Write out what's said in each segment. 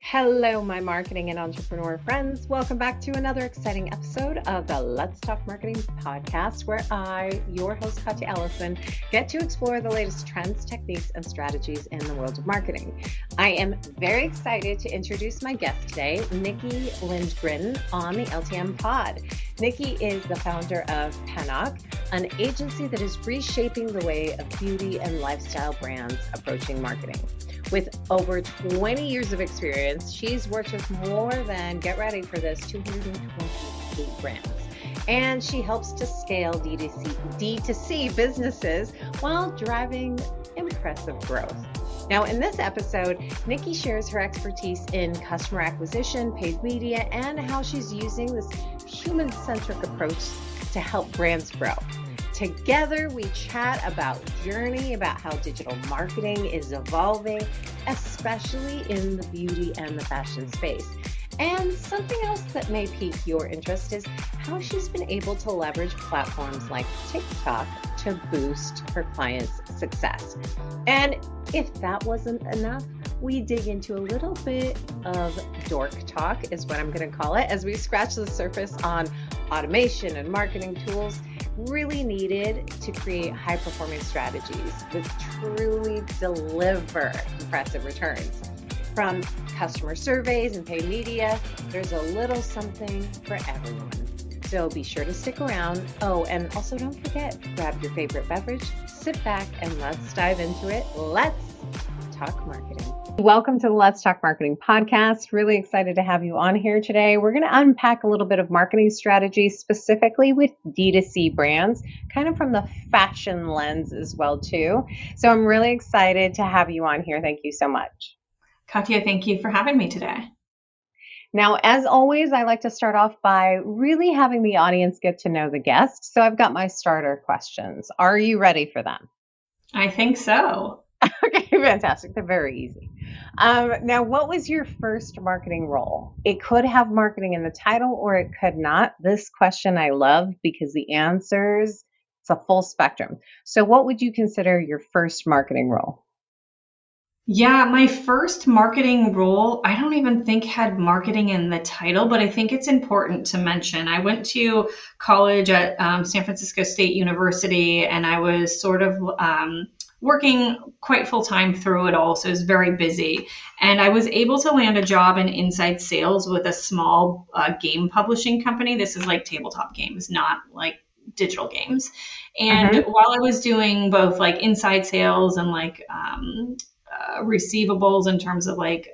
Hello, my marketing and entrepreneur friends. Welcome back to another exciting episode of the Let's Talk Marketing podcast, where I, your host, Katya Ellison, get to explore the latest trends, techniques, and strategies in the world of marketing. I am very excited to introduce my guest today, Nikki Lindgren, on the LTM pod. Nikki is the founder of Pennock, an agency that is reshaping the way of beauty and lifestyle brands approaching marketing. With over 20 years of experience, she's worked with more than, get ready for this, 228 brands. And she helps to scale D2C businesses while driving impressive growth. Now, in this episode, Nikki shares her expertise in customer acquisition, paid media, and how she's using this human-centric approach to help brands grow. Together, we chat about journey, about how digital marketing is evolving, especially in the beauty and the fashion space. And something else that may pique your interest is how she's been able to leverage platforms like TikTok to boost her clients' success. And if that wasn't enough, we dig into a little bit of dork talk, is what I'm going to call it, as we scratch the surface on automation and marketing tools really needed to create high-performing strategies that truly deliver impressive returns. From customer surveys and paid media, there's a little something for everyone. So be sure to stick around. Oh, and also don't forget, grab your favorite beverage, sit back, and let's dive into it. Let's talk marketing. Welcome to the Let's Talk Marketing podcast. Really excited to have you on here today. We're going to unpack a little bit of marketing strategies, specifically with D2C brands, kind of from the fashion lens as well, too. So I'm really excited to have you on here. Thank you so much. Katya, thank you for having me today. Now, as always, I like to start off by really having the audience get to know the guest. So I've got my starter questions. Are you ready for them? I think so. Okay, fantastic. They're very easy. Now, what was your first marketing role? It could have marketing in the title or it could not. This question I love because the answers, it's a full spectrum. So what would you consider your first marketing role? Yeah, my first marketing role, I don't even think had marketing in the title, but I think it's important to mention. I went to college at San Francisco State University, and I was sort of working quite full time through it all. So it was very busy. And I was able to land a job in inside sales with a small game publishing company. This is like tabletop games, not like digital games. And while I was doing both like inside sales and like receivables in terms of like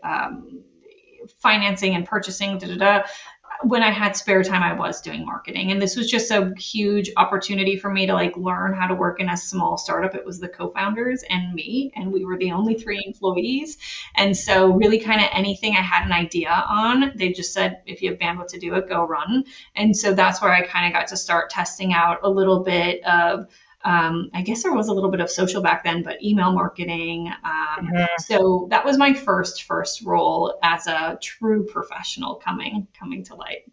financing and purchasing, when I had spare time, I was doing marketing. And this was just a huge opportunity for me to like learn how to work in a small startup. It was the co-founders and me, and we were the only 3 employees. And so really kind of anything I had an idea on, they just said, if you have bandwidth to do it, go run. And so that's where I kind of got to start testing out a little bit of I guess there was a little bit of social back then, but email marketing. So that was my first role as a true professional coming to light.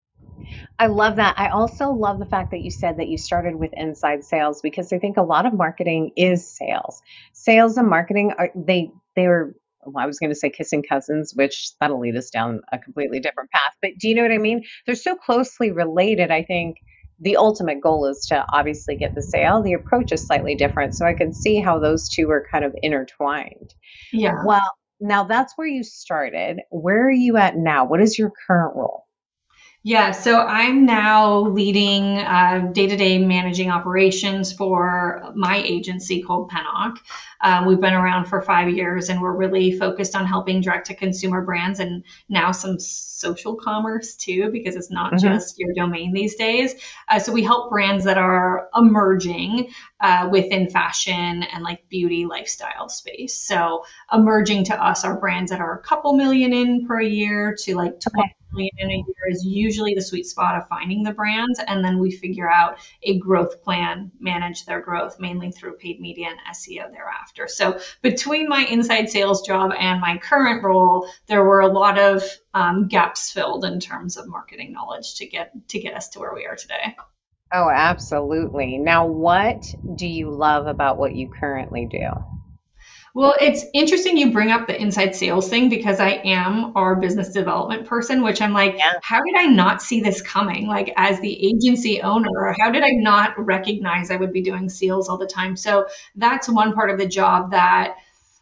I love that. I also love the fact that you said that you started with inside sales, because I think a lot of marketing is sales. Sales and marketing well, I was going to say kissing cousins, which that'll lead us down a completely different path. But do you know what I mean? They're so closely related. I think the ultimate goal is to obviously get the sale. The approach is slightly different. So I can see how those two are kind of intertwined. Yeah. Well, now that's where you started. Where are you at now? What is your current role? Yeah, so I'm now leading day-to-day managing operations for my agency called Pennock. We've been around for 5 years, and we're really focused on helping direct-to-consumer brands and now some social commerce too, because it's not just your domain these days. So we help brands that are emerging within fashion and like beauty lifestyle space. So emerging to us are brands that are a couple million in per year to like 20 million in a year is usually the sweet spot of finding the brands. And then we figure out a growth plan, manage their growth mainly through paid media and SEO thereafter. So between my inside sales job and my current role, there were a lot of gaps filled in terms of marketing knowledge to get us to where we are today. Oh, absolutely. Now, what do you love about what you currently do? Well, it's interesting you bring up the inside sales thing because I am our business development person, which I'm like, Yeah. how did I not see this coming? Like, as the agency owner, how did I not recognize I would be doing sales all the time? So that's one part of the job that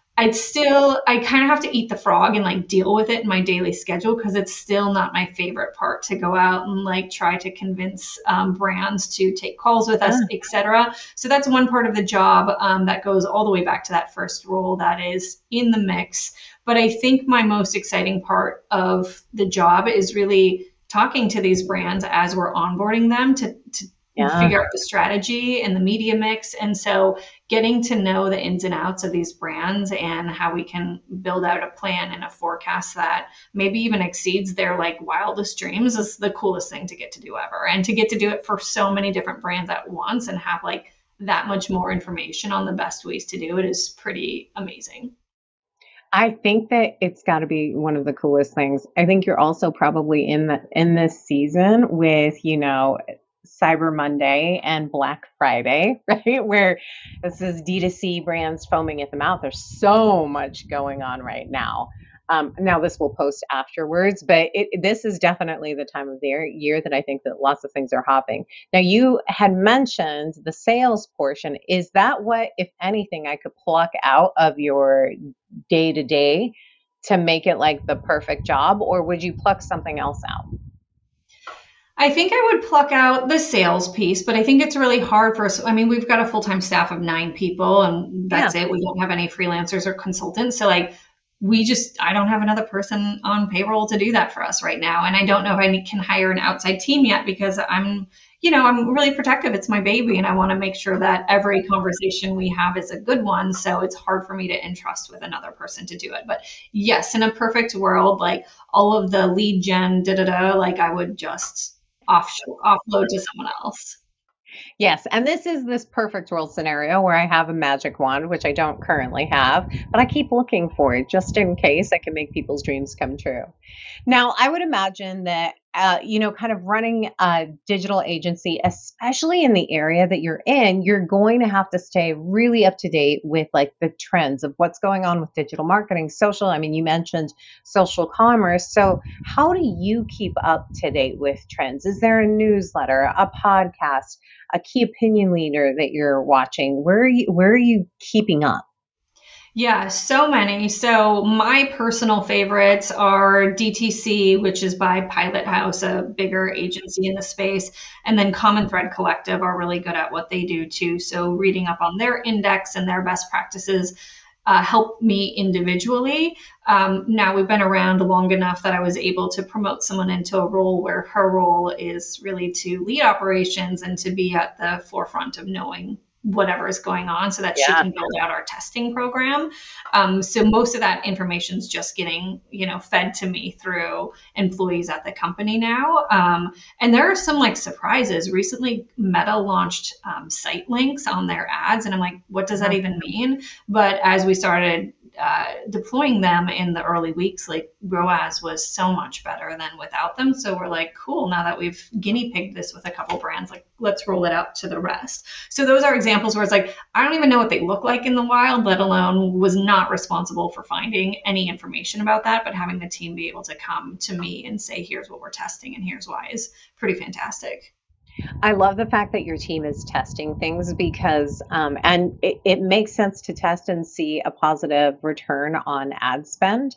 I kind of have to eat the frog and like deal with it in my daily schedule because it's still not my favorite part to go out and like try to convince brands to take calls with us, Yeah. etc. So that's one part of the job that goes all the way back to that first role that is in the mix. But I think my most exciting part of the job is really talking to these brands as we're onboarding them to Yeah. figure out the strategy and the media mix. And so getting to know the ins and outs of these brands and how we can build out a plan and a forecast that maybe even exceeds their like wildest dreams is the coolest thing to get to do ever. And to get to do it for so many different brands at once and have like that much more information on the best ways to do it is pretty amazing. I think that it's got to be one of the coolest things. I think you're also probably in this season with, Cyber Monday and Black Friday, right? Where this is D2C brands foaming at the mouth. There's so much going on right now. Now this will post afterwards, but this is definitely the time of the year that I think that lots of things are hopping. Now you had mentioned the sales portion. Is that what, if anything, I could pluck out of your day to day to make it like the perfect job, or would you pluck something else out? I think I would pluck out the sales piece, but I think it's really hard for us. I mean, we've got a full time staff of 9 people, and Yeah. that's it. We don't have any freelancers or consultants. So, like, I don't have another person on payroll to do that for us right now. And I don't know if can hire an outside team yet because I'm really protective. It's my baby, and I want to make sure that every conversation we have is a good one. So it's hard for me to entrust with another person to do it. But yes, in a perfect world, like all of the lead gen, like I would just offload to someone else. Yes, and this is this perfect world scenario where I have a magic wand, which I don't currently have, but I keep looking for it just in case I can make people's dreams come true. Now, I would imagine that, kind of running a digital agency, especially in the area that you're in, you're going to have to stay really up to date with like the trends of what's going on with digital marketing, social. I mean, you mentioned social commerce. So, how do you keep up to date with trends? Is there a newsletter, a podcast, a key opinion leader that you're watching? Where are you keeping up? Yeah, so many. So my personal favorites are DTC, which is by Pilot House, a bigger agency in the space, and then Common Thread Collective are really good at what they do too. So reading up on their index and their best practices help me individually. Now we've been around long enough that I was able to promote someone into a role where her role is really to lead operations and to be at the forefront of knowing whatever is going on so that she Yeah. can build out our testing program. So most of that information is just getting, fed to me through employees at the company now. And there are some like surprises. Recently, Meta launched site links on their ads, and I'm like, what does that even mean? But as we started deploying them in the early weeks, like ROAS was so much better than without them. So we're like, cool, now that we've guinea pigged this with a couple brands, like let's roll it out to the rest. So those are examples where it's like, I don't even know what they look like in the wild, let alone was not responsible for finding any information about that. But having the team be able to come to me and say, here's what we're testing and here's why is pretty fantastic. I love the fact that your team is testing things because, and it makes sense to test and see a positive return on ad spend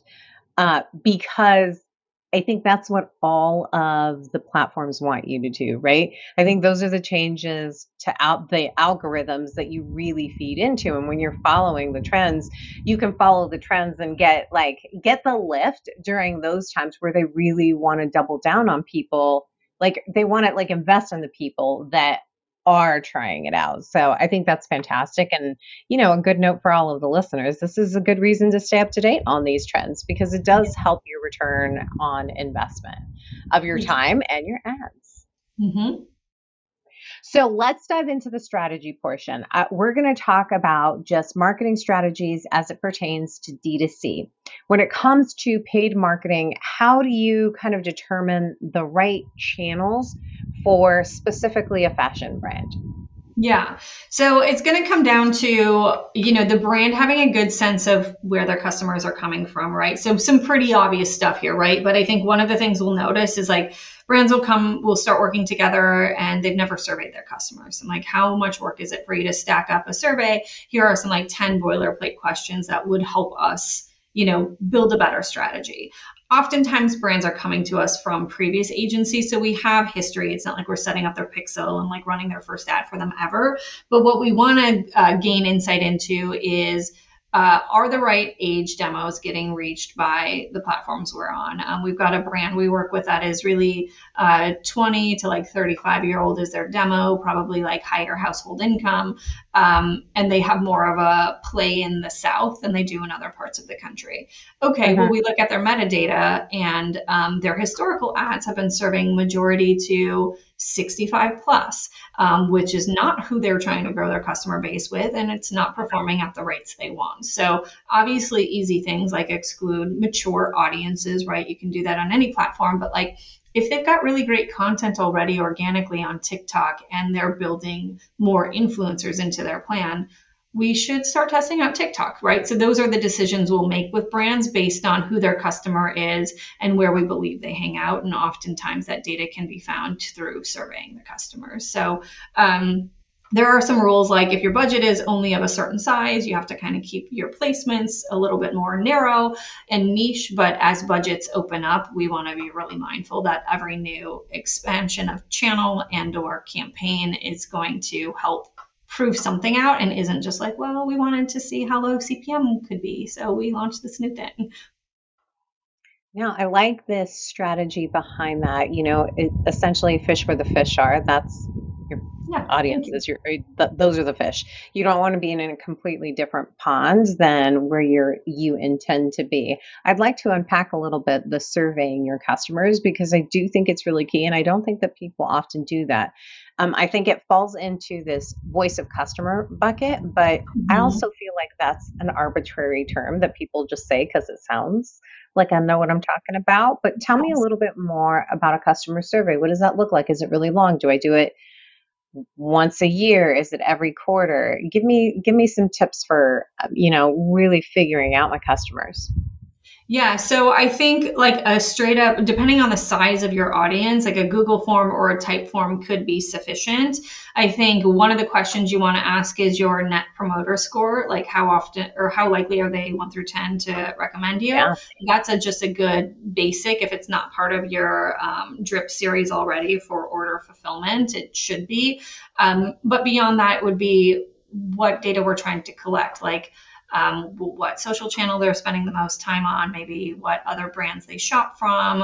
because I think that's what all of the platforms want you to do, right? I think those are the changes to the algorithms that you really feed into. And when you're following the trends, you can follow the trends and get the lift during those times where they really want to double down on people. Like they want to like invest in the people that are trying it out. So I think that's fantastic. And, a good note for all of the listeners. This is a good reason to stay up to date on these trends because it does help your return on investment of your time and your ads. Mm-hmm. So let's dive into the strategy portion. We're going to talk about just marketing strategies as it pertains to D2C. When it comes to paid marketing, how do you kind of determine the right channels for specifically a fashion brand? Yeah. So it's going to come down to, the brand having a good sense of where their customers are coming from, right? So some pretty obvious stuff here, right? But I think one of the things we'll notice is like brands will start working together and they've never surveyed their customers. And like, how much work is it for you to stack up a survey? Here are some like 10 boilerplate questions that would help us, build a better strategy. Oftentimes brands are coming to us from previous agencies, so we have history. It's not like we're setting up their pixel and like running their first ad for them ever. But what we want to gain insight into is, are the right age demos getting reached by the platforms we're on? We've got a brand we work with that is really 20 to like 35-year-old is their demo, probably like higher household income. And they have more of a play in the South than they do in other parts of the country. Okay, well, we look at their metadata and their historical ads have been serving majority to 65 plus, which is not who they're trying to grow their customer base with, and it's not performing at the rates they want. So obviously easy things like exclude mature audiences, right? You can do that on any platform, but like if they've got really great content already organically on TikTok and they're building more influencers into their plan, we should start testing out TikTok, right? So those are the decisions we'll make with brands based on who their customer is and where we believe they hang out. And oftentimes that data can be found through surveying the customers. So there are some rules, like if your budget is only of a certain size, you have to kind of keep your placements a little bit more narrow and niche. But as budgets open up, we want to be really mindful that every new expansion of channel and or campaign is going to help prove something out and isn't just like, well, we wanted to see how low CPM could be, so we launched this new thing. Yeah, I like this strategy behind that. Essentially fish where the fish are. That's your audience is those are the fish. You don't want to be in a completely different pond than where you intend to be. I'd like to unpack a little bit the surveying your customers, because I do think it's really key, and I don't think that people often do that. I think it falls into this voice of customer bucket, but I also feel like that's an arbitrary term that people just say because it sounds like I know what I'm talking about. But tell me a little bit more about a customer survey. What does that look like? Is it really long? Do I do it once a year? Is it every quarter? Give me some tips for, really figuring out my customers. Yeah, so I think like a straight up, depending on the size of your audience, like a Google form or a type form could be sufficient. I think one of the questions you want to ask is your net promoter score, like how often or how likely are they 1 through 10 to recommend you? Yeah. That's just a good basic. If it's not part of your drip series already for order fulfillment, it should be. But beyond that, it would be what data we're trying to collect, like what social channel they're spending the most time on, maybe what other brands they shop from,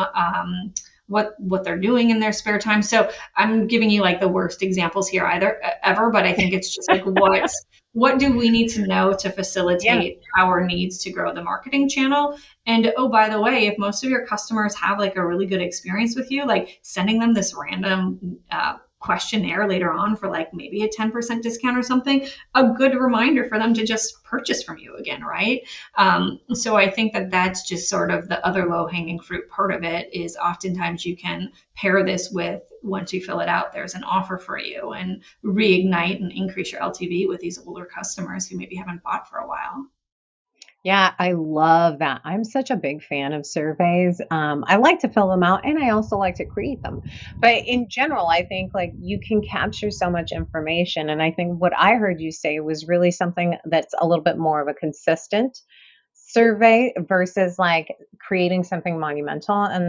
what they're doing in their spare time. So I'm giving you like the worst examples here ever, but I think it's just like what do we need to know to facilitate our needs to grow the marketing channel? And oh, by the way, if most of your customers have like a really good experience with you, like sending them this random questionnaire later on for like maybe a 10% discount or something, a good reminder for them to just purchase from you again, right? So I think that that's just sort of the other low-hanging fruit part of it is oftentimes you can pair this with, once you fill it out, there's an offer for you and reignite and increase your LTV with these older customers who maybe haven't bought for a while. Yeah, I love that. I'm such a big fan of surveys. I like to fill them out and I also like to create them. But in general, I think like you can capture so much information. And I think what I heard you say was really something that's a little bit more of a consistent survey versus like creating something monumental. And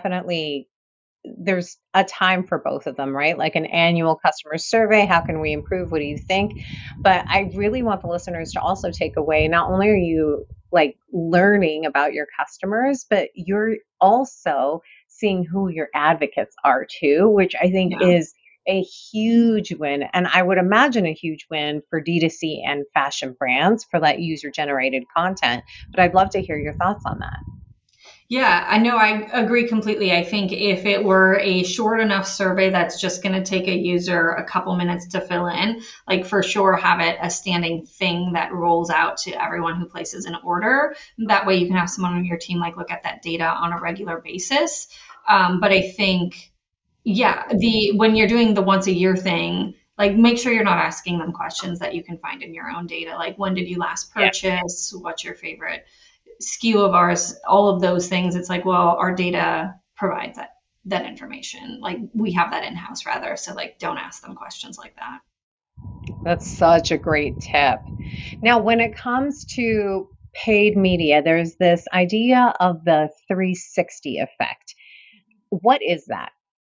there's a time for both of them, right? Like an annual customer survey. How can we improve? What do you think? But I really want the listeners to also take away, not only are you like learning about your customers, but you're also seeing who your advocates are too, which I think is a huge win. And I would imagine a huge win for D2C and fashion brands for that user generated content. But I'd love to hear your thoughts on that. Yeah, I know. I agree completely. I think if it were a short enough survey that's just going to take a user a couple minutes to fill in, like for sure have it a standing thing that rolls out to everyone who places an order. That way you can have someone on your team like look at that data on a regular basis. But I think, when you're doing the once a year thing, like make sure you're not asking them questions that you can find in your own data. Like, when did you last Yeah. purchase? What's your favorite SKU of ours? All of those things. It's like, well, our data provides that information. Like, we have that in-house rather. So like, don't ask them questions like that. That's such a great tip. Now, when it comes to paid media, there's this idea of the 360 effect. What is that?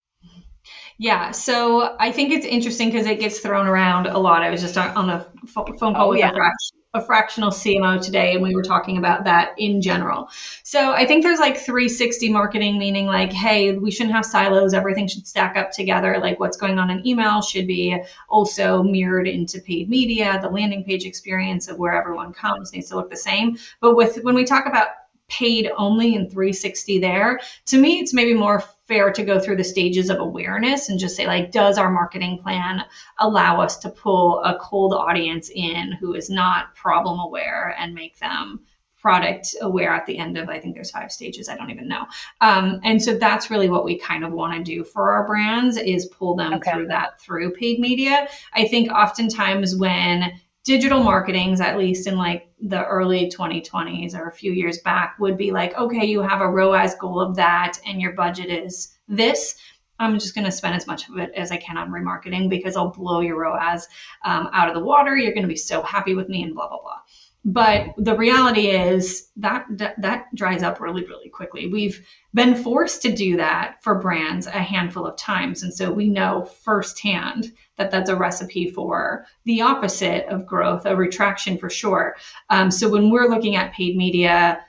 Yeah, so I think it's interesting because it gets thrown around a lot. I was just on a phone call Oh, with yeah. a fractional CMO today, and we were talking about that in general. So I think there's like 360 marketing, meaning like, hey, we shouldn't have silos. Everything should stack up together. Like, what's going on in email should be also mirrored into paid media. The landing page experience of where everyone comes needs to look the same. But when we talk about paid only in 360 there, to me, it's maybe more fair to go through the stages of awareness and just say, like, does our marketing plan allow us to pull a cold audience in who is not problem aware and make them product aware at the end of, I think there's 5 stages, I don't even know. And so that's really what we kind of want to do for our brands, is pull them through paid media. I think oftentimes when digital marketings, at least in like the early 2020s or a few years back, would be like, okay, you have a ROAS goal of that and your budget is this. I'm just going to spend as much of it as I can on remarketing because I'll blow your ROAS out of the water. You're going to be so happy with me and blah, blah, blah. But the reality is that dries up really, really quickly. We've been forced to do that for brands a handful of times. And so we know firsthand that that's a recipe for the opposite of growth, a retraction for sure. So when we're looking at paid media,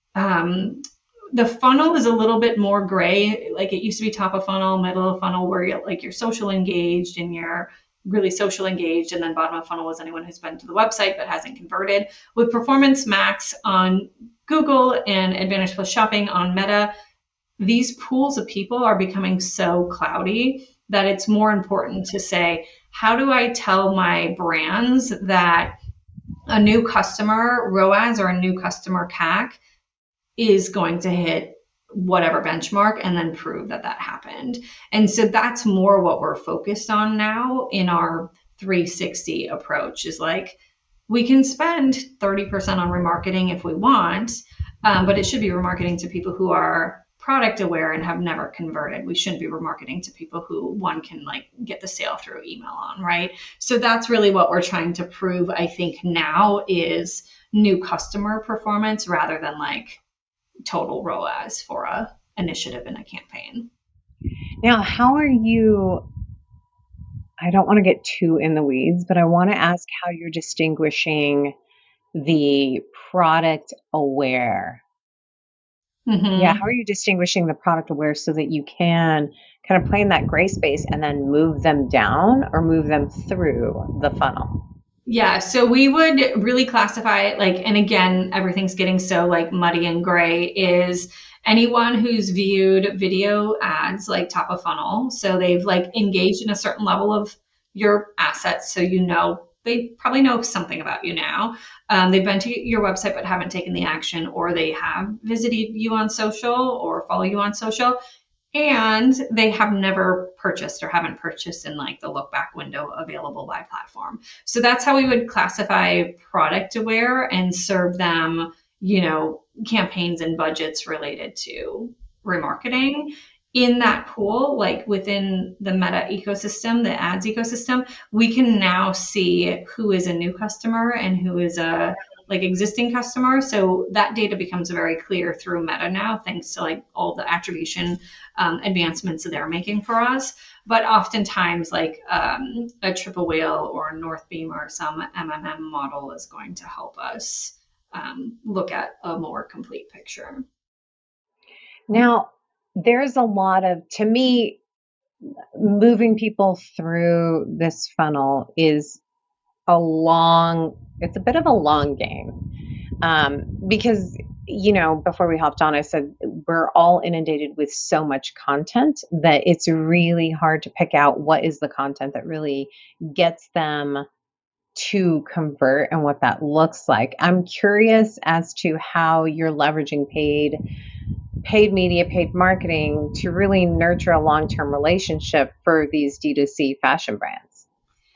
the funnel is a little bit more gray. Like, it used to be top of funnel, middle of funnel, where you're social engaged and you're really social engaged, and then bottom of funnel was anyone who's been to the website but hasn't converted. With Performance Max on Google and Advantage Plus Shopping on Meta, these pools of people are becoming so cloudy that it's more important to say, how do I tell my brands that a new customer ROAS or a new customer CAC is going to hit whatever benchmark, and then prove that happened. And so that's more what we're focused on now in our 360 approach, is like, we can spend 30% on remarketing if we want, but it should be remarketing to people who are product aware and have never converted. We shouldn't be remarketing to people who one can like get the sale through email on, right? So that's really what we're trying to prove, I think, now, is new customer performance rather than like total ROAS for a initiative in a campaign. Now, how are you? I don't want to get too in the weeds, but I want to ask how you're distinguishing the product aware. Mm-hmm. Yeah, how are you distinguishing the product aware so that you can kind of play in that gray space and then move them down or move them through the funnel? Yeah, so we would really classify it like, and again, everything's getting so like muddy and gray, is anyone who's viewed video ads like top of funnel. So they've like engaged in a certain level of your assets. So, they probably know something about you now. They've been to your website but haven't taken the action, or they have visited you on social or follow you on social, and they have never purchased or haven't purchased in like the look back window available by platform. So that's how we would classify product aware and serve them, campaigns and budgets related to remarketing. In that pool, like within the Meta ecosystem, the ads ecosystem, we can now see who is a new customer and who is a like existing customer. So that data becomes very clear through Meta now, thanks to like all the attribution advancements that they're making for us. But oftentimes, like a Triple Whale or a Northbeam or some MMM model is going to help us look at a more complete picture. Now, there's a lot of, to me, moving people through this funnel is it's a bit of a long game. Because, before we hopped on, I said we're all inundated with so much content that it's really hard to pick out what is the content that really gets them to convert and what that looks like. I'm curious as to how you're leveraging paid media, paid marketing to really nurture a long-term relationship for these D2C fashion brands.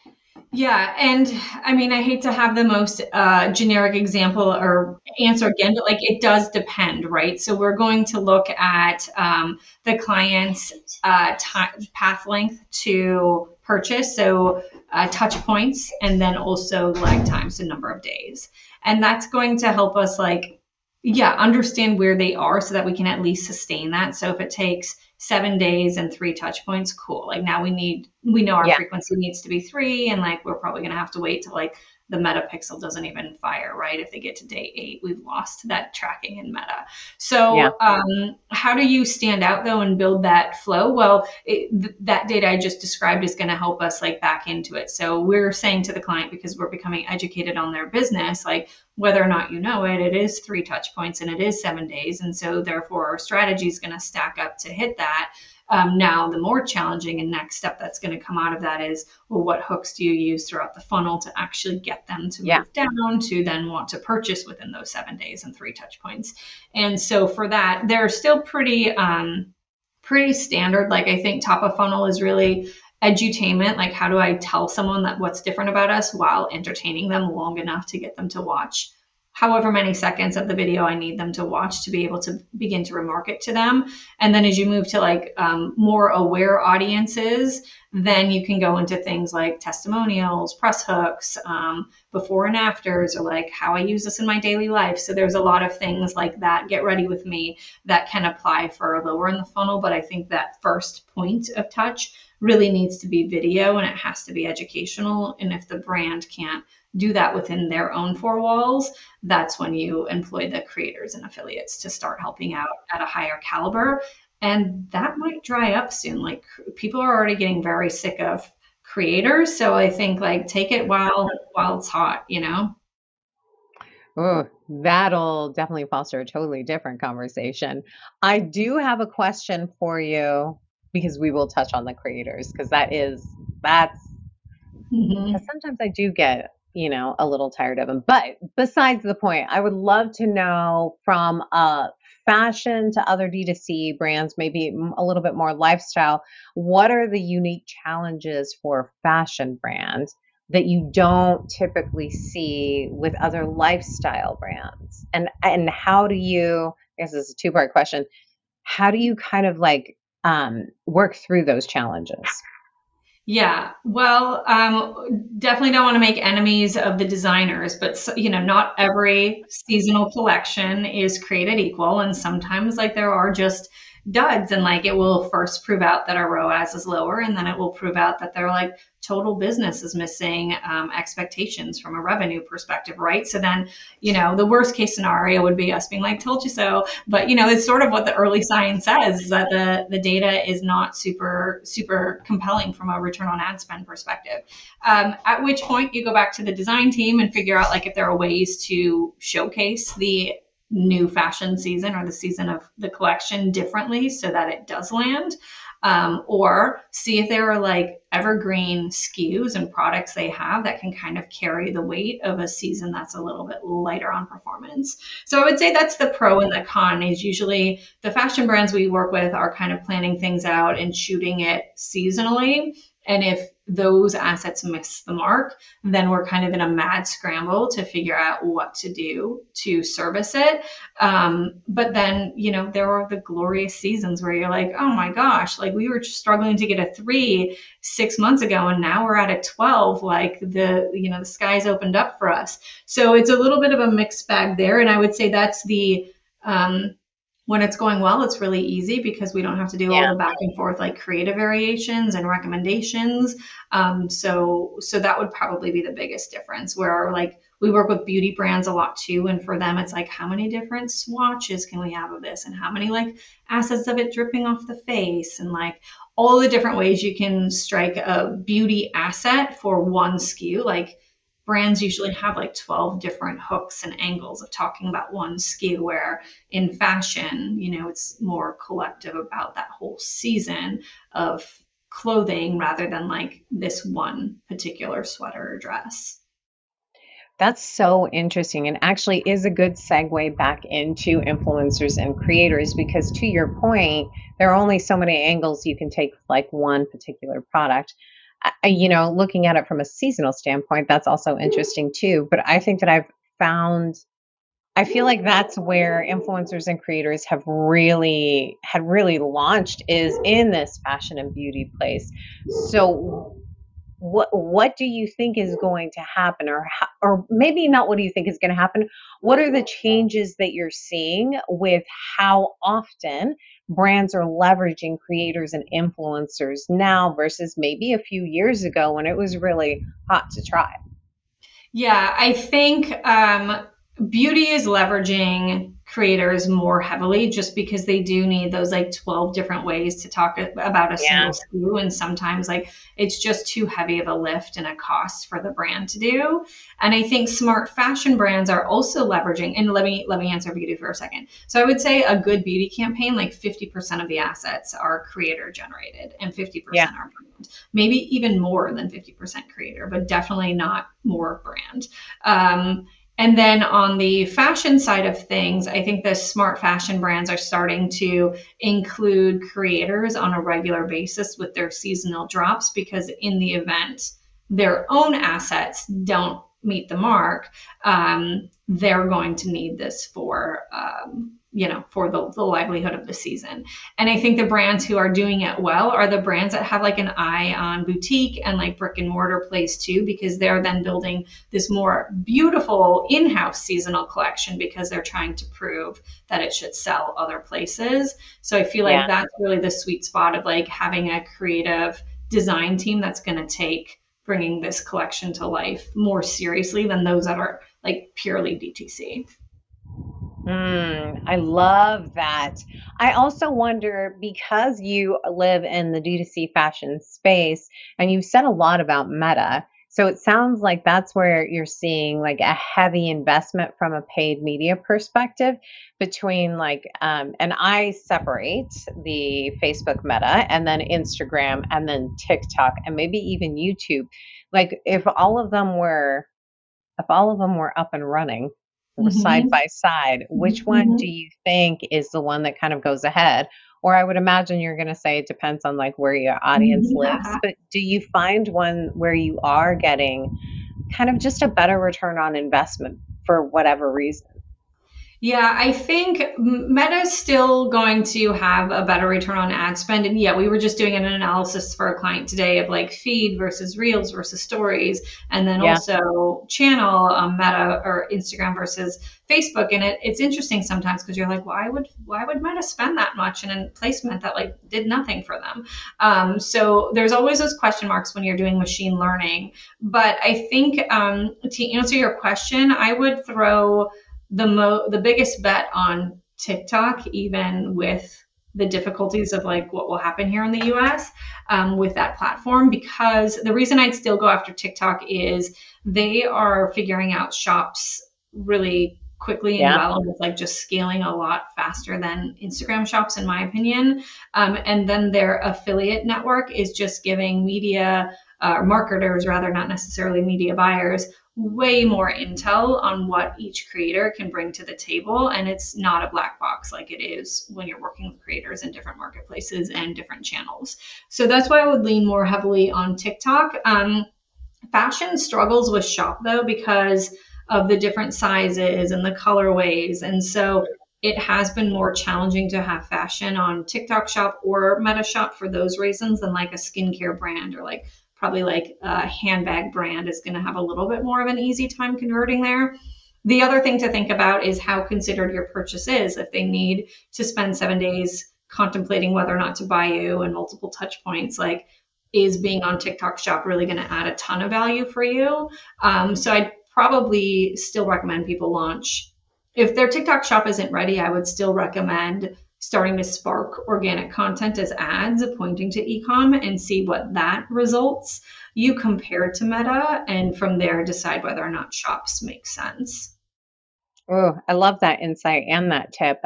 Yeah, and I mean, I hate to have the most generic example or answer again, but like it does depend, right? So we're going to look at the client's path length to purchase, so touch points, and then also lag times, the number of days, and that's going to help us like, yeah, understand where they are so that we can at least sustain that. So if it takes 7 days and 3 touch points, cool. Like now we know our Yeah. frequency needs to be 3, and like we're probably gonna have to wait till like the meta pixel doesn't even fire, right? If they get to day 8, we've lost that tracking in meta. Yeah. So how do you stand out though and build that flow? Well, that data I just described is going to help us like back into it. So we're saying to the client, because we're becoming educated on their business, like whether or not you know it, it is 3 touch points and it is 7 days. And so therefore our strategy is going to stack up to hit that. Now, the more challenging and next step that's going to come out of that is, well, what hooks do you use throughout the funnel to actually get them to Yeah. move down to then want to purchase within those 7 days and 3 touch points? And so for that, they're still pretty standard. Like I think top of funnel is really edutainment. Like how do I tell someone that what's different about us while entertaining them long enough to get them to watch however many seconds of the video I need them to watch to be able to begin to remarket to them. And then as you move to like more aware audiences, then you can go into things like testimonials, press hooks, before and afters, or like how I use this in my daily life. So there's a lot of things like that. Get ready with me that can apply for lower in the funnel. But I think that first point of touch really needs to be video, and it has to be educational. And if the brand can't do that within their own 4 walls, that's when you employ the creators and affiliates to start helping out at a higher caliber. And that might dry up soon. Like people are already getting very sick of creators. So I think like take it while it's hot, you know? Oh, that'll definitely foster a totally different conversation. I do have a question for you because we will touch on the creators because that's Mm-hmm. because sometimes I do get, a little tired of them. But besides the point, I would love to know from fashion to other D2C brands, maybe a little bit more lifestyle, what are the unique challenges for fashion brands that you don't typically see with other lifestyle brands? And how do you, I guess this is a two-part question, how do you kind of like work through those challenges? Yeah, well, definitely don't want to make enemies of the designers, but not every seasonal collection is created equal, and sometimes like there are just duds, and like it will first prove out that our ROAS is lower, and then it will prove out that their like total business is missing expectations from a revenue perspective, right? So then, the worst case scenario would be us being like, "Told you so," but it's sort of what the early science says is that the data is not super compelling from a return on ad spend perspective. At which point you go back to the design team and figure out like if there are ways to showcase the new fashion season or the season of the collection differently so that it does land. Or see if there are like evergreen SKUs and products they have that can kind of carry the weight of a season that's a little bit lighter on performance. So I would say that's the pro and the con is usually the fashion brands we work with are kind of planning things out and shooting it seasonally. And if those assets miss the mark, then we're kind of in a mad scramble to figure out what to do to service it. But then, there are the glorious seasons where you're like, oh my gosh, like we were struggling to get a 3 6 months ago, and now we're at a 12. Like the skies opened up for us. So it's a little bit of a mixed bag there. And I would say that's when it's going well, it's really easy because we don't have to do all the back and forth like creative variations and recommendations. So that would probably be the biggest difference where like we work with beauty brands a lot too. And for them, it's like, how many different swatches can we have of this? And how many like assets of it dripping off the face and like all the different ways you can strike a beauty asset for one SKU. Like brands usually have like 12 different hooks and angles of talking about one SKU, where in fashion, it's more collective about that whole season of clothing rather than like this one particular sweater or dress. That's so interesting and actually is a good segue back into influencers and creators because to your point, there are only so many angles you can take with like one particular product. looking at it from a seasonal standpoint, that's also interesting too. But I think that I feel like that's where influencers and creators had really launched, is in this fashion and beauty place. So what do you think is going to happen, or maybe not what do you think is going to happen? What are the changes that you're seeing with how often brands are leveraging creators and influencers now versus maybe a few years ago when it was really hot to try? Yeah, I think beauty is leveraging creators more heavily just because they do need those like 12 different ways to talk about a single Yeah. SKU. And sometimes like it's just too heavy of a lift and a cost for the brand to do. And I think smart fashion brands are also leveraging, and let me answer beauty for a second. So I would say a good beauty campaign, like 50% of the assets are creator generated and Yeah. 50% are brand. Maybe even more than 50% creator, but definitely not more brand. And then on the fashion side of things, I think the smart fashion brands are starting to include creators on a regular basis with their seasonal drops, because in the event their own assets don't meet the mark, they're going to need this for the livelihood of the season. And I think the brands who are doing it well are the brands that have like an eye on boutique and like brick and mortar place too, because they're then building this more beautiful in-house seasonal collection because they're trying to prove that it should sell other places. So I feel like Yeah. that's really the sweet spot of like having a creative design team that's going to take bringing this collection to life more seriously than those that are like purely DTC. I love that. I also wonder, because you live in the D2C fashion space and you've said a lot about Meta. So it sounds like that's where you're seeing like a heavy investment from a paid media perspective between and I separate the Facebook Meta and then Instagram and then TikTok and maybe even YouTube. Like if all of them were up and running side Mm-hmm. by side, which one do Mm-hmm. you think is the one that kind of goes ahead? Or I would imagine you're going to say it depends on like where your audience lives, but do you find one where you are getting kind of just a better return on investment for whatever reason? Yeah, I think Meta's still going to have a better return on ad spend. And yeah, we were just doing an analysis for a client today of like feed versus reels versus stories, and then Yeah. also channel Meta or Instagram versus Facebook. And it's interesting sometimes because you're like, why would Meta spend that much in a placement that like did nothing for them? So there's always those question marks when you're doing machine learning. But I think to answer your question, I would throw the biggest bet on TikTok, even with the difficulties of like what will happen here in the US with that platform, because the reason I'd still go after TikTok is they are figuring out shops really quickly and Yeah. well, and it's like just scaling a lot faster than Instagram shops, in my opinion. And then their affiliate network is just giving media marketers, rather, not necessarily media buyers, way more intel on what each creator can bring to the table. And it's not a black box like it is when you're working with creators in different marketplaces and different channels. So that's why I would lean more heavily on TikTok. Fashion struggles with shop though because of the different sizes and the colorways. And so it has been more challenging to have fashion on TikTok shop or Meta shop for those reasons than like a skincare brand or like probably like a handbag brand is going to have a little bit more of an easy time converting there. The other thing to think about is how considered your purchase is. If they need to spend 7 days contemplating whether or not to buy you and multiple touch points, like is being on TikTok shop really going to add a ton of value for you? So I'd probably still recommend people launch. If their TikTok shop isn't ready, I would still recommend starting to spark organic content as ads pointing to ecom and see what that results. You compare to Meta and from there decide whether or not shops make sense. Oh, I love that insight and that tip.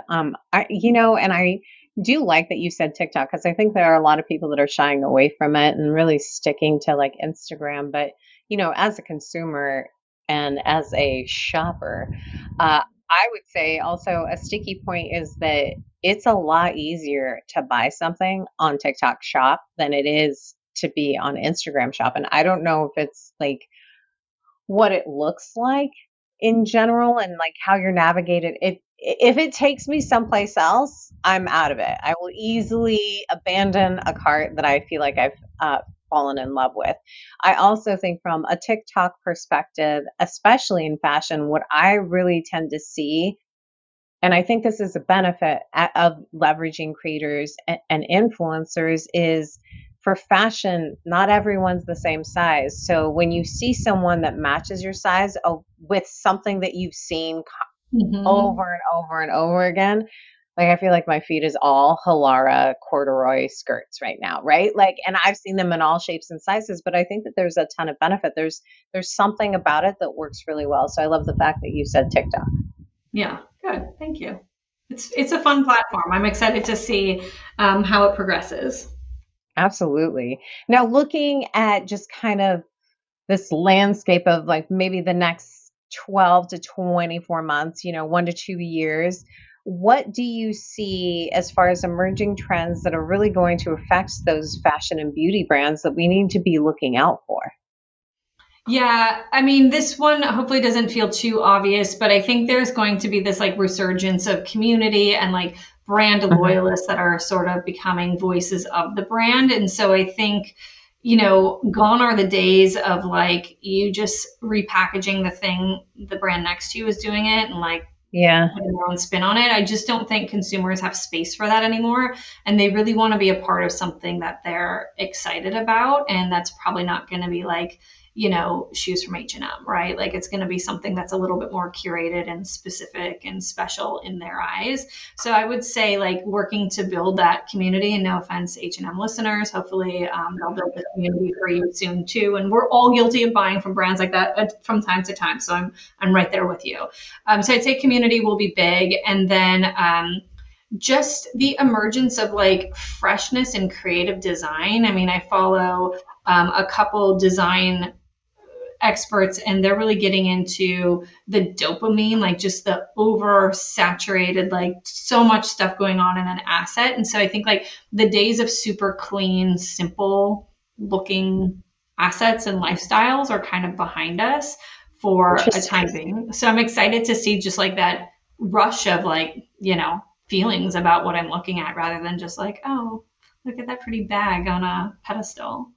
And I do like that you said TikTok because I think there are a lot of people that are shying away from it and really sticking to like Instagram. But, as a consumer and as a shopper, I would say also a sticky point is that it's a lot easier to buy something on TikTok Shop than it is to be on Instagram shop. And I don't know if it's like what it looks like in general and like how you're navigated. If it takes me someplace else, I'm out of it. I will easily abandon a cart that I feel like I've fallen in love with. I also think from a TikTok perspective, especially in fashion, what I really tend to see, and I think this is a benefit of leveraging creators and influencers, is for fashion, not everyone's the same size. So when you see someone that matches your size with something that you've seen Mm-hmm. over and over and over again, like I feel like my feed is all Halara corduroy skirts right now, right? Like, and I've seen them in all shapes and sizes, but I think that there's a ton of benefit. There's something about it that works really well. So I love the fact that you said TikTok. Yeah, good. Thank you. It's a fun platform. I'm excited to see how it progresses. Absolutely. Now, looking at just kind of this landscape of like maybe the next 12 to 24 months, 1 to 2 years, what do you see as far as emerging trends that are really going to affect those fashion and beauty brands that we need to be looking out for? Yeah, I mean, this one hopefully doesn't feel too obvious, but I think there's going to be this like resurgence of community and like brand Mhm. loyalists that are sort of becoming voices of the brand. And so I think, gone are the days of like you just repackaging the thing the brand next to you is doing it and like Yeah. putting their own spin on it. I just don't think consumers have space for that anymore. And they really want to be a part of something that they're excited about. And that's probably not going to be like, shoes from H&M, right? Like it's going to be something that's a little bit more curated and specific and special in their eyes. So I would say like working to build that community, and no offense, H&M listeners, hopefully they'll build the community for you soon too. And we're all guilty of buying from brands like that from time to time. So I'm right there with you. So I'd say community will be big. And then just the emergence of like freshness and creative design. I mean, I follow a couple design experts and they're really getting into the dopamine, like just the oversaturated, like so much stuff going on in an asset. And so I think like the days of super clean, simple looking assets and lifestyles are kind of behind us for a Interesting. time being. So I'm excited to see just like that rush of like, feelings about what I'm looking at rather than just like, oh, look at that pretty bag on a pedestal.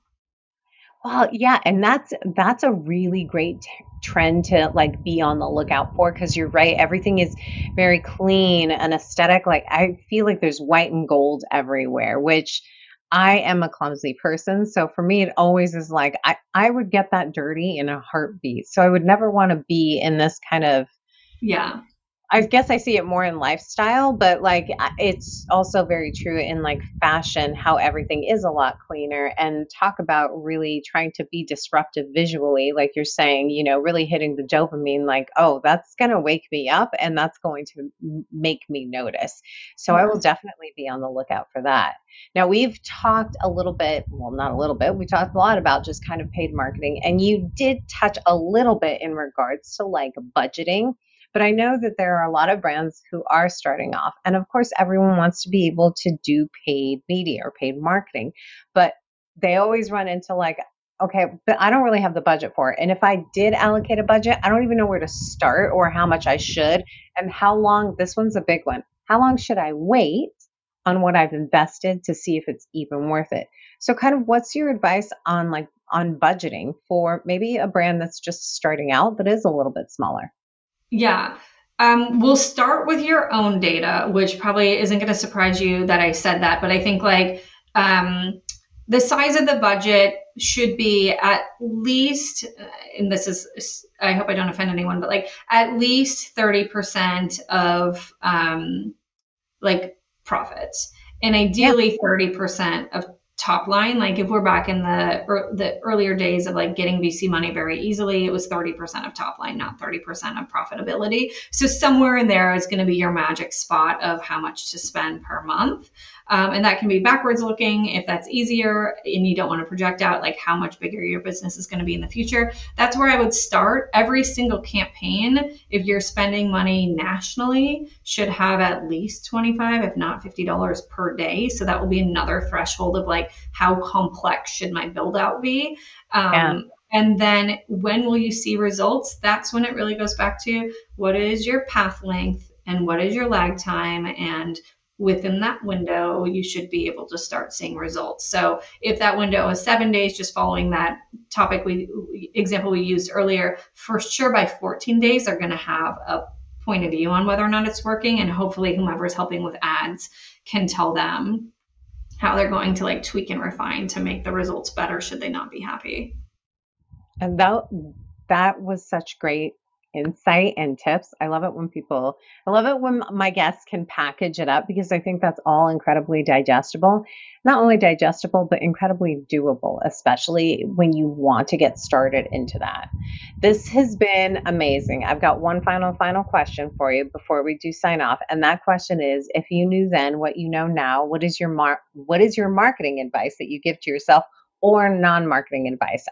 Well, yeah, and that's a really great trend to like be on the lookout for because you're right, everything is very clean and aesthetic. Like I feel like there's white and gold everywhere, which I am a clumsy person, so for me it always is like I would get that dirty in a heartbeat. So I would never want to be in this kind of, Yeah. I guess I see it more in lifestyle, but like it's also very true in like fashion, how everything is a lot cleaner and talk about really trying to be disruptive visually, like you're saying, really hitting the dopamine, like, oh, that's going to wake me up and that's going to make me notice. So I will Yeah. definitely be on the lookout for that. Now, we've talked a little bit, well, not a little bit, we talked a lot about just kind of paid marketing, and you did touch a little bit in regards to like budgeting. But I know that there are a lot of brands who are starting off. And of course, everyone wants to be able to do paid media or paid marketing. But they always run into like, okay, but I don't really have the budget for it. And if I did allocate a budget, I don't even know where to start or how much I should and how long. This one's a big one. How long should I wait on what I've invested to see if it's even worth it? So, kind of what's your advice on like on budgeting for maybe a brand that's just starting out that is a little bit smaller? Yeah. We'll start with your own data, which probably isn't going to surprise you that I said that, but I think like the size of the budget should be at least, and this is, I hope I don't offend anyone, but like at least 30% of like profits, and Yeah. ideally 30% of top line. Like if we're back in the earlier days of like getting VC money very easily, it was 30% of top line, not 30% of profitability. So somewhere in there is going to be your magic spot of how much to spend per month. And that can be backwards looking if that's easier and you don't want to project out like how much bigger your business is going to be in the future. That's where I would start. Every single campaign, if you're spending money nationally, should have at least $25, if not $50 per day. So that will be another threshold of like, how complex should my build out be? Yeah. And then when will you see results? That's when it really goes back to what is your path length and what is your lag time. And within that window, you should be able to start seeing results. So if that window is 7 days, just following that example we used earlier, for sure by 14 days, they're going to have a point of view on whether or not it's working. And hopefully whomever's helping with ads can tell them how they're going to like tweak and refine to make the results better should they not be happy. And that was such great insight and tips. I love it when my guests can package it up, because I think that's all incredibly digestible. Not only digestible, but incredibly doable, especially when you want to get started into that. This has been amazing. I've got one final question for you before we do sign off. And that question is, if you knew then what you know now, what is your marketing advice that you give to yourself, or non-marketing advice?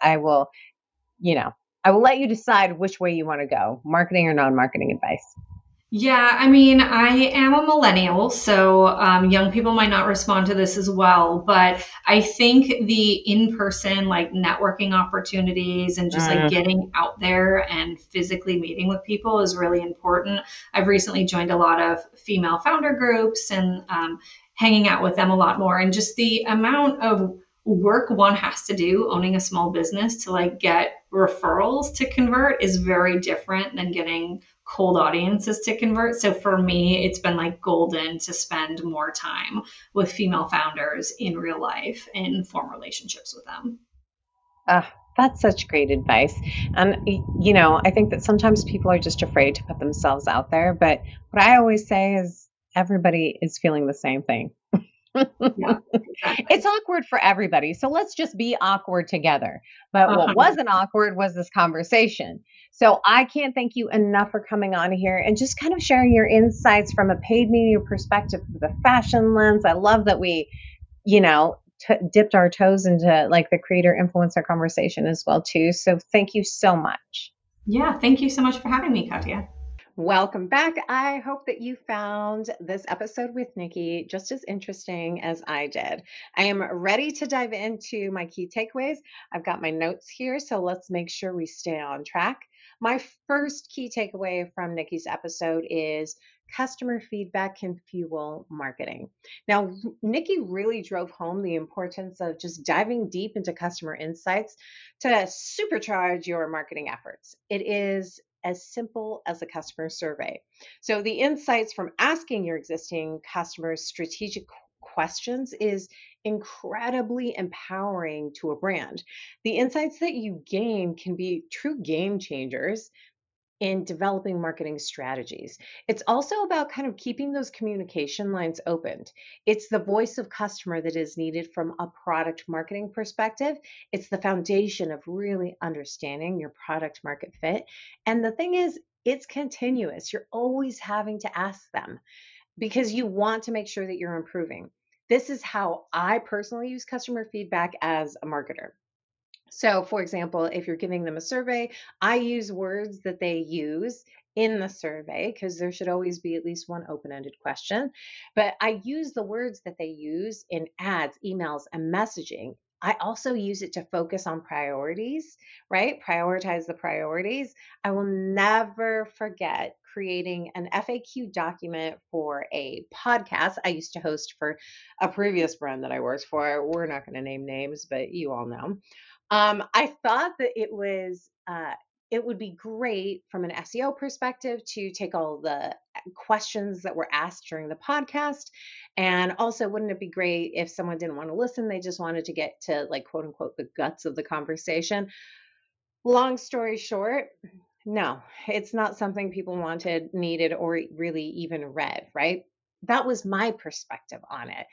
I will let you decide which way you want to go, marketing or non-marketing advice. Yeah, I mean, I am a millennial, so young people might not respond to this as well, but I think the in-person like networking opportunities and just like getting out there and physically meeting with people is really important. I've recently joined a lot of female founder groups and hanging out with them a lot more, and just the amount of work one has to do owning a small business to like get referrals to convert is very different than getting cold audiences to convert. So for me, it's been like golden to spend more time with female founders in real life and form relationships with them. That's such great advice. And, I think that sometimes people are just afraid to put themselves out there. But what I always say is everybody is feeling the same thing. Yeah, exactly. It's awkward for everybody. So let's just be awkward together. But what wasn't awkward was this conversation. So I can't thank you enough for coming on here and just kind of sharing your insights from a paid media perspective with the fashion lens. I love that we, dipped our toes into like the creator influencer conversation as well too. So thank you so much. Yeah, thank you so much for having me, Katya. Welcome back. I hope that you found this episode with Nikki just as interesting as I did. I am ready to dive into my key takeaways. I've got my notes here, so let's make sure we stay on track. My first key takeaway from Nikki's episode is customer feedback can fuel marketing. Now, Nikki really drove home the importance of just diving deep into customer insights to supercharge your marketing efforts. It is as simple as a customer survey. So, the insights from asking your existing customers strategic questions is incredibly empowering to a brand. The insights that you gain can be true game changers in developing marketing strategies. It's also about kind of keeping those communication lines opened. It's the voice of customer that is needed from a product marketing perspective. It's the foundation of really understanding your product market fit. And the thing is, it's continuous. You're always having to ask them because you want to make sure that you're improving. This is how I personally use customer feedback as a marketer. So, for example, if you're giving them a survey, I use words that they use in the survey because there should always be at least one open ended question. But I use the words that they use in ads, emails, and messaging. I also use it to focus on priorities, right? Prioritize the priorities. I will never forget creating an FAQ document for a podcast I used to host for a previous brand that I worked for. We're not going to name names, but you all know. I thought that it would be great from an SEO perspective to take all the questions that were asked during the podcast. And also, wouldn't it be great if someone didn't want to listen? They just wanted to get to like quote unquote the guts of the conversation. Long story short, no, it's not something people wanted, needed, or really even read, right? That was my perspective on it.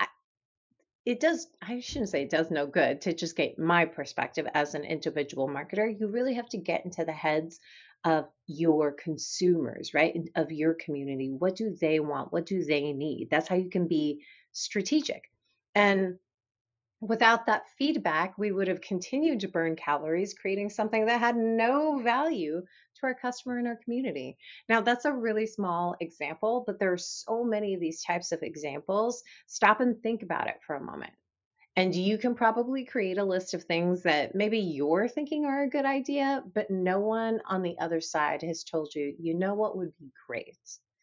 I shouldn't say it does no good to just get my perspective as an individual marketer. You really have to get into the heads of your consumers, right? Of your community. What do they want? What do they need? That's how you can be strategic. And without that feedback, we would have continued to burn calories, creating something that had no value to our customer and our community. Now, that's a really small example, but there are so many of these types of examples. Stop and think about it for a moment. And you can probably create a list of things that maybe you're thinking are a good idea, but no one on the other side has told you, you know what would be great?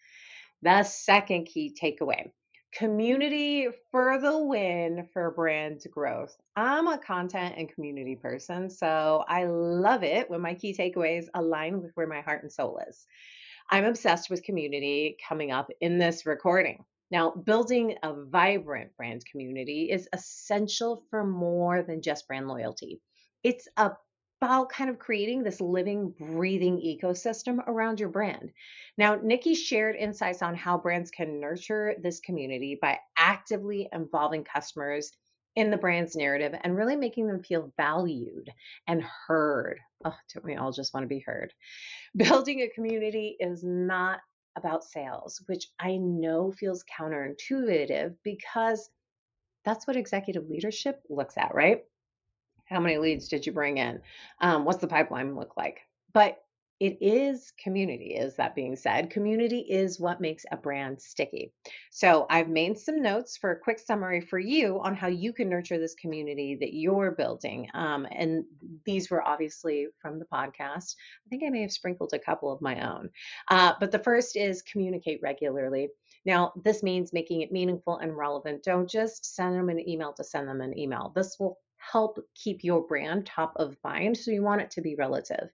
The second key takeaway: community for the win for brand growth. I'm a content and community person, so I love it when my key takeaways align with where my heart and soul is. I'm obsessed with community coming up in this recording. Now, building a vibrant brand community is essential for more than just brand loyalty. It's about kind of creating this living, breathing ecosystem around your brand. Now, Nikki shared insights on how brands can nurture this community by actively involving customers in the brand's narrative and really making them feel valued and heard. Oh, don't we all just want to be heard? Building a community is not about sales, which I know feels counterintuitive because that's what executive leadership looks at, right? How many leads did you bring in? What's the pipeline look like? But it is community, is that being said. Community is what makes a brand sticky. So I've made some notes for a quick summary for you on how you can nurture this community that you're building. And these were obviously from the podcast. I think I may have sprinkled a couple of my own. But the first is communicate regularly. Now, this means making it meaningful and relevant. Don't just send them an email to send them an email. This will help keep your brand top of mind. So you want it to be relative.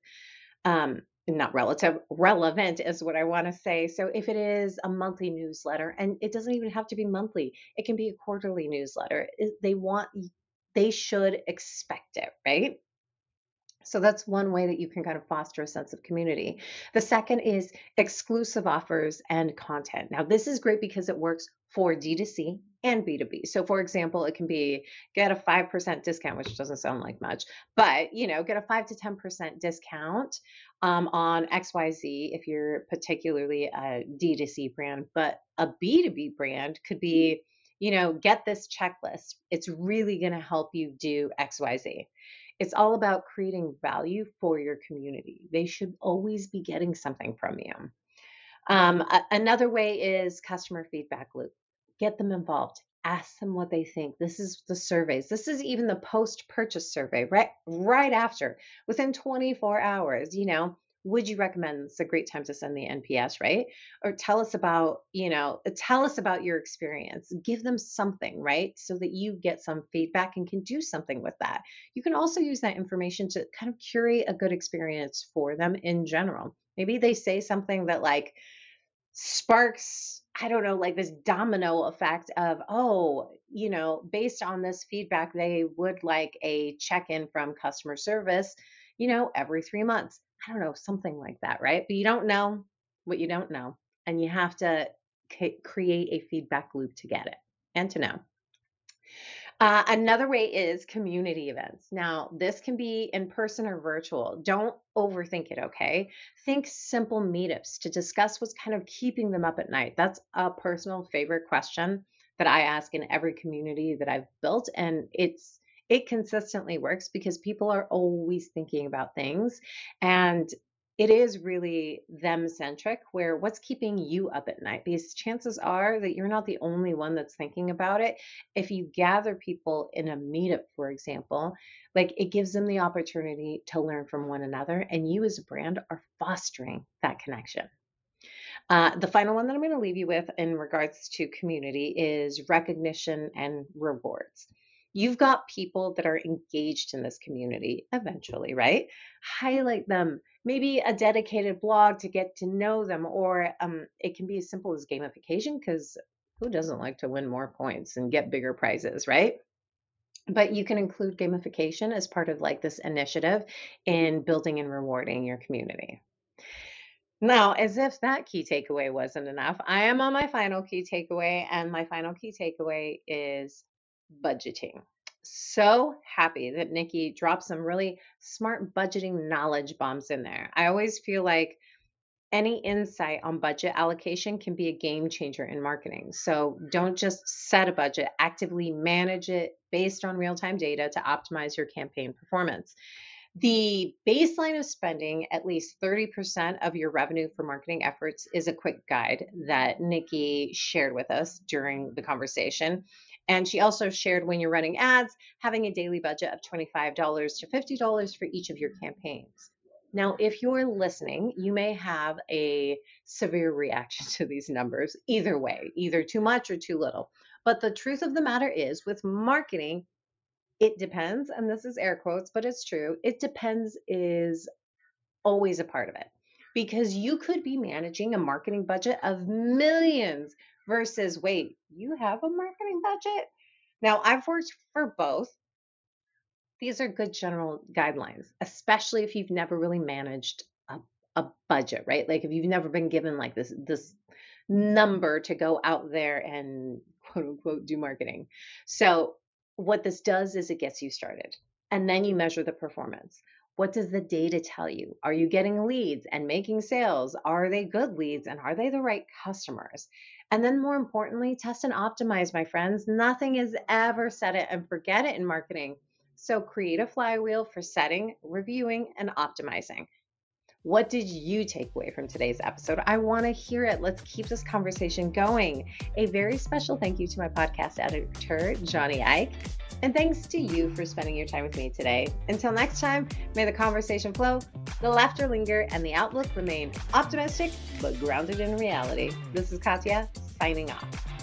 Not relative, relevant is what I want to say. So if it is a monthly newsletter, and it doesn't even have to be monthly, it can be a quarterly newsletter. They should expect it, right? So that's one way that you can kind of foster a sense of community. The second is exclusive offers and content. Now, this is great because it works for D2C and B2B. So for example, it can be get a 5% discount, which doesn't sound like much, but get a 5 to 10% discount on XYZ if you're particularly a D2C brand. But a B2B brand could be, get this checklist. It's really going to help you do XYZ. It's all about creating value for your community. They should always be getting something from you. Another way is customer feedback loop. Get them involved. Ask them what they think. This is the surveys. This is even the post-purchase survey, right after, within 24 hours. Would you recommend? It's a great time to send the NPS, right? Or tell us about your experience. Give them something, right? So that you get some feedback and can do something with that. You can also use that information to kind of curate a good experience for them in general. Maybe they say something that sparks, I don't know, like this domino effect of, based on this feedback, they would like a check-in from customer service, every 3 months. I don't know, something like that, right? But you don't know what you don't know. And you have to create a feedback loop to get it and to know. Another way is community events. Now, this can be in person or virtual. Don't overthink it, okay? Think simple meetups to discuss what's kind of keeping them up at night. That's a personal favorite question that I ask in every community that I've built. And it consistently works because people are always thinking about things. And it is really them centric, where what's keeping you up at night? Because chances are that you're not the only one that's thinking about it. If you gather people in a meetup, for example, it gives them the opportunity to learn from one another, and you as a brand are fostering that connection. The final one that I'm going to leave you with in regards to community is recognition and rewards. You've got people that are engaged in this community eventually, right? Highlight them. Maybe a dedicated blog to get to know them, or it can be as simple as gamification, because who doesn't like to win more points and get bigger prizes, right? But you can include gamification as part of this initiative in building and rewarding your community. Now, as if that key takeaway wasn't enough, I am on my final key takeaway, and my final key takeaway is budgeting. So happy that Nikki dropped some really smart budgeting knowledge bombs in there. I always feel like Any insight on budget allocation can be a game changer in marketing. So don't just set a budget, actively manage it based on real time data to optimize your campaign performance. The baseline of spending at least 30% of your revenue for marketing efforts is a quick guide that Nikki shared with us during the conversation. And she also shared when you're running ads, having a daily budget of $25 to $50 for each of your campaigns. Now, if you're listening, you may have a severe reaction to these numbers, either way, either too much or too little. But the truth of the matter is, with marketing, it depends, and this is air quotes, but it's true. It depends is always a part of it because you could be managing a marketing budget of millions versus, wait, you have a marketing budget? Now, I've worked for both. These are good general guidelines, especially if you've never really managed a budget, right? Like if you've never been given like this number to go out there and quote unquote do marketing. So what this does is it gets you started and then you measure the performance. What does the data tell you? Are you getting leads and making sales? Are they good leads and are they the right customers? And then more importantly, test and optimize, my friends. Nothing is ever set it and forget it in marketing. So create a flywheel for setting, reviewing, and optimizing. What did you take away from today's episode? I want to hear it. Let's keep this conversation going. A very special thank you to my podcast editor, Johnny Ike. And thanks to you for spending your time with me today. Until next time, may the conversation flow, the laughter linger, and the outlook remain optimistic, but grounded in reality. This is Katya, signing off.